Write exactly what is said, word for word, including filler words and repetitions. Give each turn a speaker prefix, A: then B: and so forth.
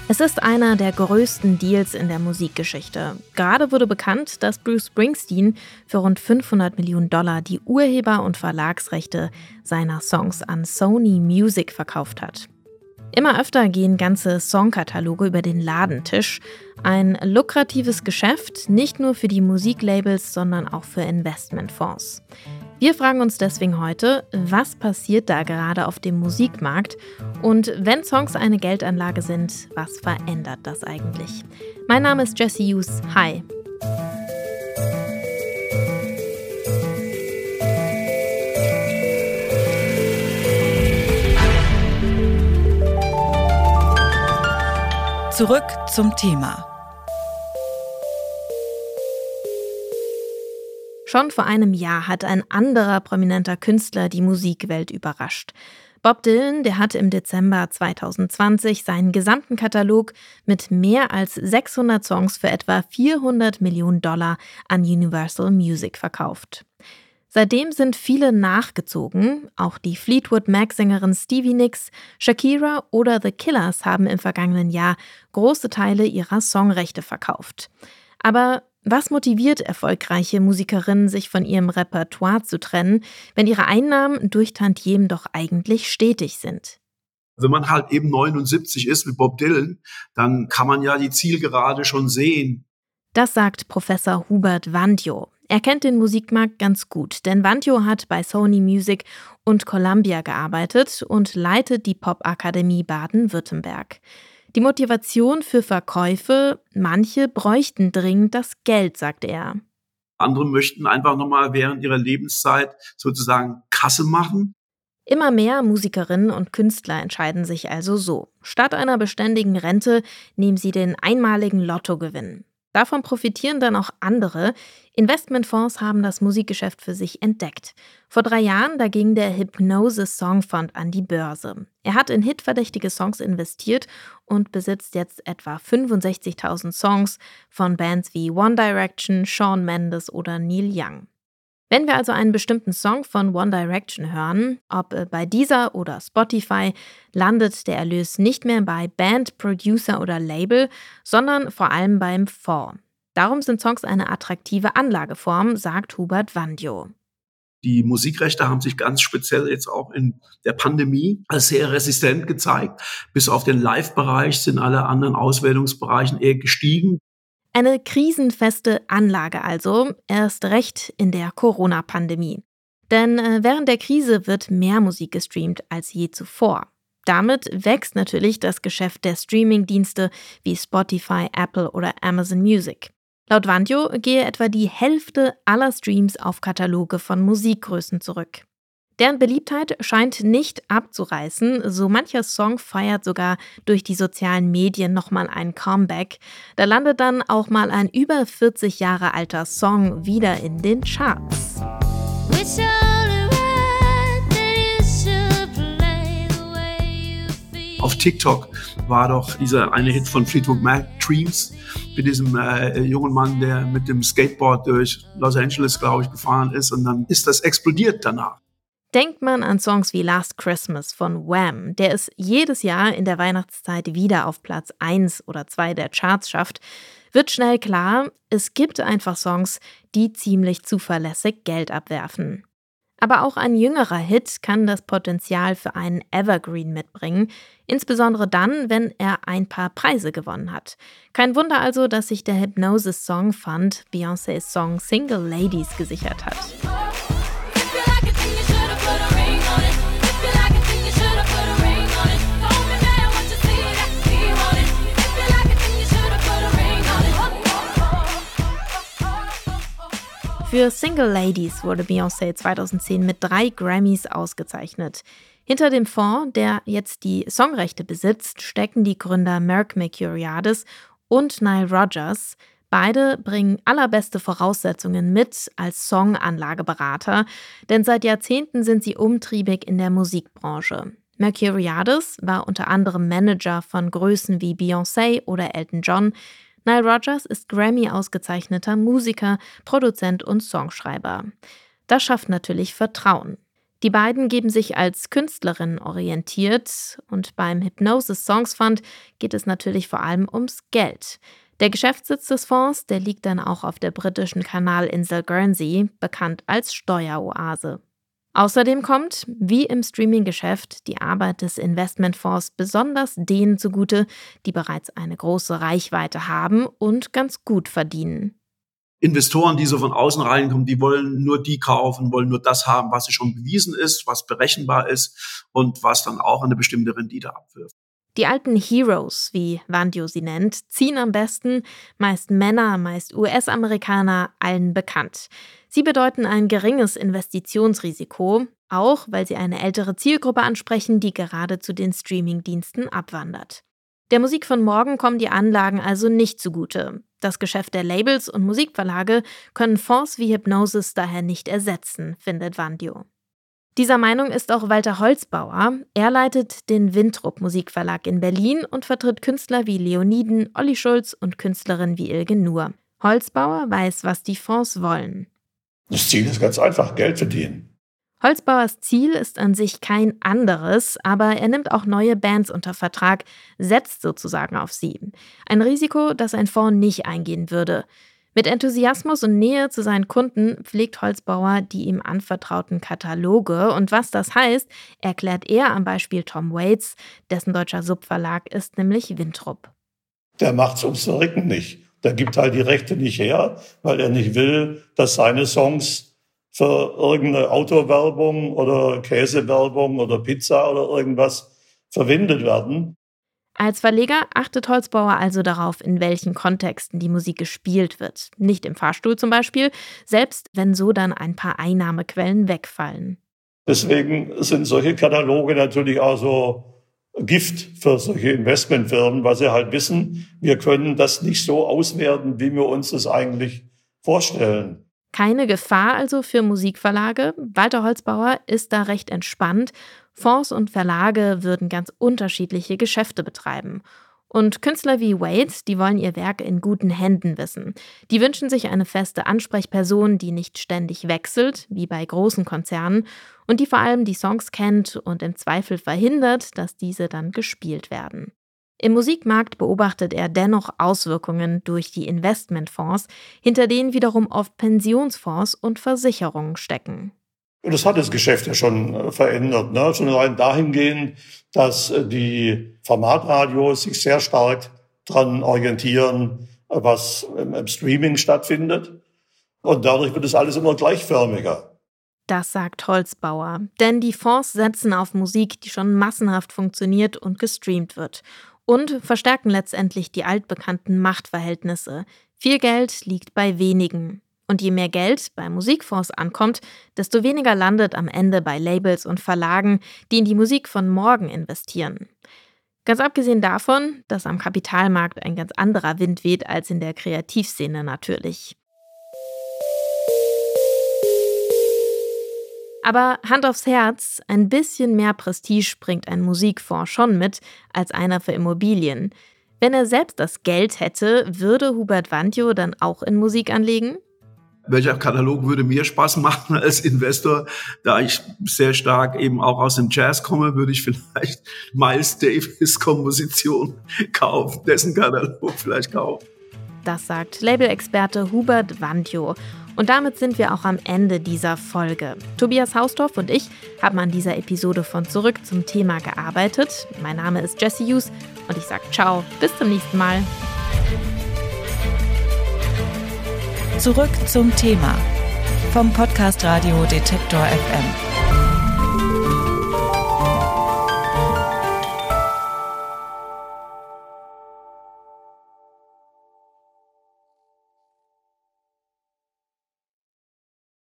A: Es ist einer der größten Deals in der Musikgeschichte. Gerade wurde bekannt, dass Bruce Springsteen für rund fünfhundert Millionen Dollar die Urheber- und Verlagsrechte seiner Songs an Sony Music verkauft hat. Immer öfter gehen ganze Songkataloge über den Ladentisch. Ein lukratives Geschäft, nicht nur für die Musiklabels, sondern auch für Investmentfonds. Wir fragen uns deswegen heute, was passiert da gerade auf dem Musikmarkt? Und wenn Songs eine Geldanlage sind, was verändert das eigentlich? Mein Name ist Jessie Hughes. Hi.
B: Zurück zum Thema.
A: Schon vor einem Jahr hat ein anderer prominenter Künstler die Musikwelt überrascht. Bob Dylan, der hat im Dezember zwanzig zwanzig seinen gesamten Katalog mit mehr als sechshundert Songs für etwa vierhundert Millionen Dollar an Universal Music verkauft. Seitdem sind viele nachgezogen. Auch die Fleetwood Mac-Sängerin Stevie Nicks, Shakira oder The Killers haben im vergangenen Jahr große Teile ihrer Songrechte verkauft. Aber was motiviert erfolgreiche Musikerinnen, sich von ihrem Repertoire zu trennen, wenn ihre Einnahmen durch Tantiemen doch eigentlich stetig sind?
C: Wenn man halt eben neunundsiebzig ist mit Bob Dylan, dann kann man ja die Zielgerade schon sehen.
A: Das sagt Professor Hubert Wandjo. Er kennt den Musikmarkt ganz gut, denn Wandjo hat bei Sony Music und Columbia gearbeitet und leitet die Popakademie Baden-Württemberg. Die Motivation für Verkäufe, manche bräuchten dringend das Geld, sagt er.
C: Andere möchten einfach nochmal während ihrer Lebenszeit sozusagen Kasse machen.
A: Immer mehr Musikerinnen und Künstler entscheiden sich also so. Statt einer beständigen Rente nehmen sie den einmaligen Lottogewinn. Davon profitieren dann auch andere. Investmentfonds haben das Musikgeschäft für sich entdeckt. Vor drei Jahren, da ging der Hipgnosis Song Fund an die Börse. Er hat in hitverdächtige Songs investiert und besitzt jetzt etwa fünfundsechzigtausend Songs von Bands wie One Direction, Shawn Mendes oder Neil Young. Wenn wir also einen bestimmten Song von One Direction hören, ob bei Deezer oder Spotify, landet der Erlös nicht mehr bei Band, Producer oder Label, sondern vor allem beim Fonds. Darum sind Songs eine attraktive Anlageform, sagt Hubert Wandjo.
C: Die Musikrechte haben sich ganz speziell jetzt auch in der Pandemie als sehr resistent gezeigt. Bis auf den Live-Bereich sind alle anderen Auswertungsbereichen eher gestiegen.
A: Eine krisenfeste Anlage also, erst recht in der Corona-Pandemie. Denn äh, während der Krise wird mehr Musik gestreamt als je zuvor. Damit wächst natürlich das Geschäft der Streaming-Dienste wie Spotify, Apple oder Amazon Music. Laut Wandjo gehe etwa die Hälfte aller Streams auf Kataloge von Musikgrößen zurück. Deren Beliebtheit scheint nicht abzureißen, so mancher Song feiert sogar durch die sozialen Medien nochmal ein Comeback. Da landet dann auch mal ein über vierzig Jahre alter Song wieder in den Charts.
C: Auf TikTok war doch dieser eine Hit von Fleetwood Mac, Dreams, mit diesem äh, jungen Mann, der mit dem Skateboard durch Los Angeles, glaube ich, gefahren ist, und dann ist das explodiert danach.
A: Denkt man an Songs wie Last Christmas von Wham, der es jedes Jahr in der Weihnachtszeit wieder auf Platz eins oder zwei der Charts schafft, wird schnell klar, es gibt einfach Songs, die ziemlich zuverlässig Geld abwerfen. Aber auch ein jüngerer Hit kann das Potenzial für einen Evergreen mitbringen, insbesondere dann, wenn er ein paar Preise gewonnen hat. Kein Wunder also, dass sich der Hipgnosis Song Fund Beyoncés Song Single Ladies gesichert hat. Für Single Ladies wurde Beyoncé zweitausendzehn mit drei Grammys ausgezeichnet. Hinter dem Fonds, der jetzt die Songrechte besitzt, stecken die Gründer Merck Mercuriadis und Nile Rodgers. Beide bringen allerbeste Voraussetzungen mit als Songanlageberater, denn seit Jahrzehnten sind sie umtriebig in der Musikbranche. Mercuriadis war unter anderem Manager von Größen wie Beyoncé oder Elton John. Nile Rodgers ist Grammy-ausgezeichneter Musiker, Produzent und Songschreiber. Das schafft natürlich Vertrauen. Die beiden geben sich als Künstlerin orientiert und beim Hipgnosis Songs Fund geht es natürlich vor allem ums Geld. Der Geschäftssitz des Fonds, der liegt dann auch auf der britischen Kanalinsel Guernsey, bekannt als Steueroase. Außerdem kommt, wie im Streaming-Geschäft, die Arbeit des Investmentfonds besonders denen zugute, die bereits eine große Reichweite haben und ganz gut verdienen.
C: Investoren, die so von außen reinkommen, die wollen nur die kaufen, wollen nur das haben, was schon bewiesen ist, was berechenbar ist und was dann auch eine bestimmte Rendite abwirft.
A: Die alten Heroes, wie Vandio sie nennt, ziehen am besten, meist Männer, meist U S-Amerikaner, allen bekannt. Sie bedeuten ein geringes Investitionsrisiko, auch weil sie eine ältere Zielgruppe ansprechen, die gerade zu den Streamingdiensten abwandert. Der Musik von morgen kommen die Anlagen also nicht zugute. Das Geschäft der Labels und Musikverlage können Fonds wie Hipgnosis daher nicht ersetzen, findet Vandio. Dieser Meinung ist auch Walter Holzbauer. Er leitet den Winthrop Musikverlag in Berlin und vertritt Künstler wie Leoniden, Olli Schulz und Künstlerinnen wie Ilge Nur. Holzbauer weiß, was die Fonds wollen.
B: Das Ziel ist ganz einfach, Geld verdienen.
A: Holzbauers Ziel ist an sich kein anderes, aber er nimmt auch neue Bands unter Vertrag, setzt sozusagen auf sie. Ein Risiko, das ein Fonds nicht eingehen würde. Mit Enthusiasmus und Nähe zu seinen Kunden pflegt Holzbauer die ihm anvertrauten Kataloge. Und was das heißt, erklärt er am Beispiel Tom Waits, dessen deutscher Subverlag ist nämlich Winthrop.
B: Der macht's ums Verrecken nicht. Der gibt halt die Rechte nicht her, weil er nicht will, dass seine Songs für irgendeine Autowerbung oder Käsewerbung oder Pizza oder irgendwas verwendet werden.
A: Als Verleger achtet Holzbauer also darauf, in welchen Kontexten die Musik gespielt wird. Nicht im Fahrstuhl zum Beispiel, selbst wenn so dann ein paar Einnahmequellen wegfallen.
B: Deswegen sind solche Kataloge natürlich auch so Gift für solche Investmentfirmen, weil sie halt wissen, wir können das nicht so auswerten, wie wir uns das eigentlich vorstellen.
A: Keine Gefahr also für Musikverlage. Walter Holzbauer ist da recht entspannt. Fonds und Verlage würden ganz unterschiedliche Geschäfte betreiben. Und Künstler wie Waits, die wollen ihr Werk in guten Händen wissen. Die wünschen sich eine feste Ansprechperson, die nicht ständig wechselt, wie bei großen Konzernen, und die vor allem die Songs kennt und im Zweifel verhindert, dass diese dann gespielt werden. Im Musikmarkt beobachtet er dennoch Auswirkungen durch die Investmentfonds, hinter denen wiederum oft Pensionsfonds und Versicherungen stecken.
B: Und das hat das Geschäft ja schon verändert, ne? Schon allein dahingehend, dass die Formatradios sich sehr stark daran orientieren, was im Streaming stattfindet. Und dadurch wird es alles immer gleichförmiger.
A: Das sagt Holzbauer, denn die Fonds setzen auf Musik, die schon massenhaft funktioniert und gestreamt wird. Und verstärken letztendlich die altbekannten Machtverhältnisse. Viel Geld liegt bei wenigen. Und je mehr Geld bei Musikfonds ankommt, desto weniger landet am Ende bei Labels und Verlagen, die in die Musik von morgen investieren. Ganz abgesehen davon, dass am Kapitalmarkt ein ganz anderer Wind weht als in der Kreativszene natürlich. Aber Hand aufs Herz, ein bisschen mehr Prestige bringt ein Musikfonds schon mit als einer für Immobilien. Wenn er selbst das Geld hätte, würde Hubert Vandio dann auch in Musik anlegen?
C: Welcher Katalog würde mir Spaß machen als Investor? Da ich sehr stark eben auch aus dem Jazz komme, würde ich vielleicht Miles Davis Komposition kaufen, dessen Katalog vielleicht kaufen.
A: Das sagt Labelexperte Hubert Vandio. Und damit sind wir auch am Ende dieser Folge. Tobias Hausdorff und ich haben an dieser Episode von Zurück zum Thema gearbeitet. Mein Name ist Jessie Hughes und ich sage ciao, bis zum nächsten Mal.
D: Zurück zum Thema vom Podcast Radio Detektor F M.